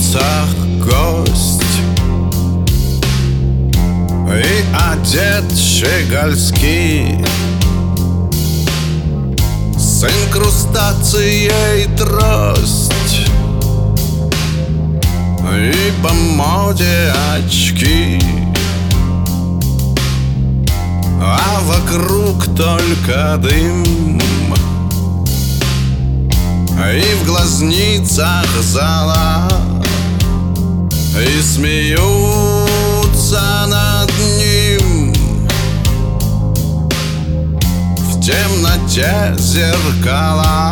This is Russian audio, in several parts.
улицах гость и одет щегольски, с инкрустацией трость и по моде очки, а вокруг только дым, и в глазницах зола, и смеются над ним в темноте зеркала.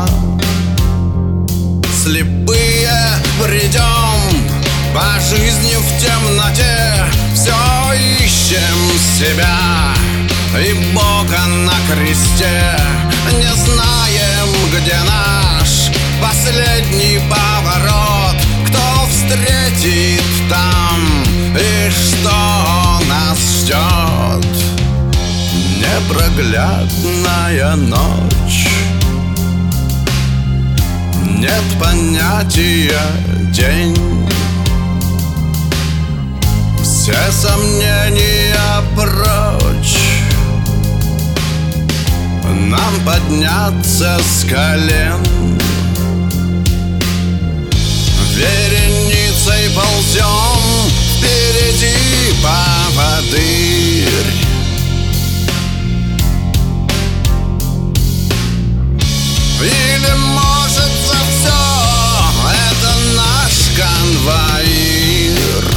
Слепые бредем по жизни в темноте, все ищем себя и Бога на кресте. Не знаем, где наш последний поворот, кто встретит там и что нас ждет. Непроглядная ночь, нет понятия день, все сомнения прочь, нам подняться с колен. Вереницей ползем, впереди поводырь, или может за все это наш конвоир.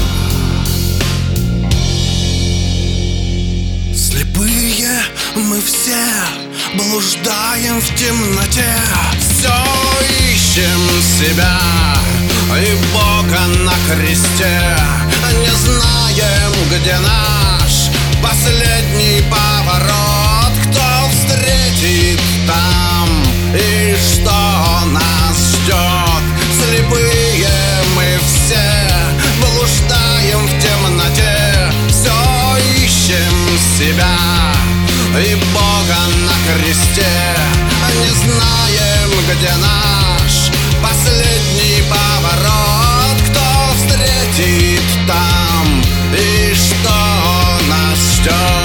Слепые мы все блуждаем в темноте, все ищем себя и Бога на кресте. Не знаем, где наш последний поворот, кто встретит там и что нас ждет. Слепые мы все блуждаем в темноте, все ищем себя и Бога на кресте. Не знаем, где наш последний поворот, кто встретит там и что нас ждет.